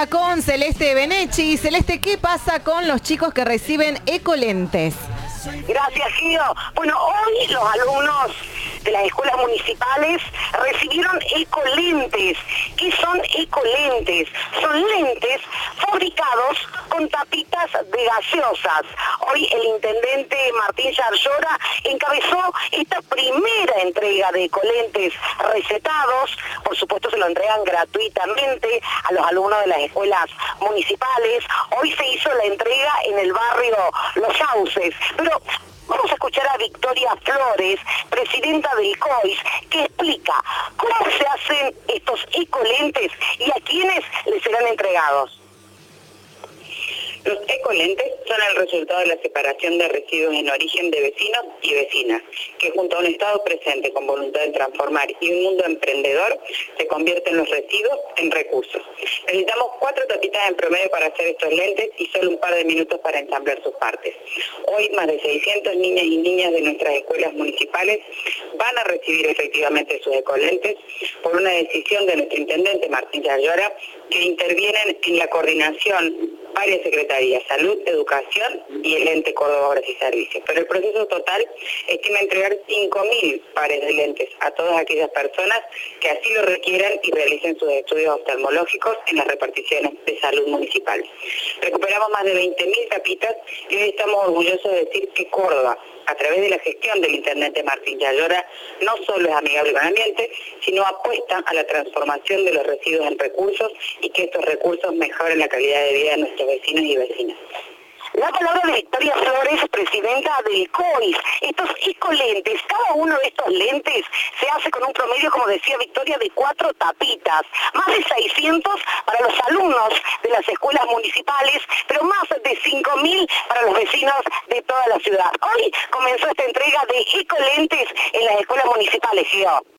está con Celeste Benechi. Celeste, ¿qué pasa con los chicos que reciben ecolentes? Gracias, Gio. Bueno, hoy los alumnos de las escuelas municipales recibieron ecolentes. ¿Qué son ecolentes? Son lentes fabricados con tapitas de gaseosas. Hoy el intendente Martín Yarlora encabezó esta primera entrega de ecolentes recetados. Por supuesto se lo entregan gratuitamente a los alumnos de las escuelas municipales. Hoy se hizo la entrega en el barrio Los Sauces. Pero vamos a escuchar a Victoria Flores, presidenta del COIS, que explica cómo se hacen estos ecolentes y a quiénes les serán entregados. Los ecolentes son el resultado de la separación de residuos en origen de vecinos y vecinas, que junto a un Estado presente con voluntad de transformar y un mundo emprendedor, se convierten los residuos en recursos. Necesitamos 4 tapitas en promedio para hacer estos lentes y solo un par de minutos para ensamblar sus partes. Hoy más de 600 niñas y niñas de nuestras escuelas municipales van a recibir efectivamente sus ecolentes por una decisión de nuestro intendente Martín Yarlora, que intervienen en la coordinación varias secretarías, Salud, Educación y el ente Córdoba Obras y Servicios. Pero el proceso total estima entregar 5.000 pares de lentes a todas aquellas personas que así lo requieran y realicen sus estudios oftalmológicos en las reparticiones de salud municipal. Recuperamos más de 20.000 tapitas y hoy estamos orgullosos de decir que Córdoba, a través de la gestión del intendente Martín Yarlora, no solo es amigable con el ambiente, sino apuesta a la transformación de los residuos en recursos y que estos recursos mejoren la calidad de vida de nuestros vecinos y vecinas. La palabra de Victoria Flores, presidenta del COIS. Estos ecolentes, cada uno de estos lentes se hace con un promedio, como decía Victoria, de 4 tapitas. Más de 600 para los alumnos de las escuelas municipales, pero más de 5.000 para los vecinos de toda la ciudad. Hoy comenzó esta entrega de ecolentes en las escuelas municipales, Gio.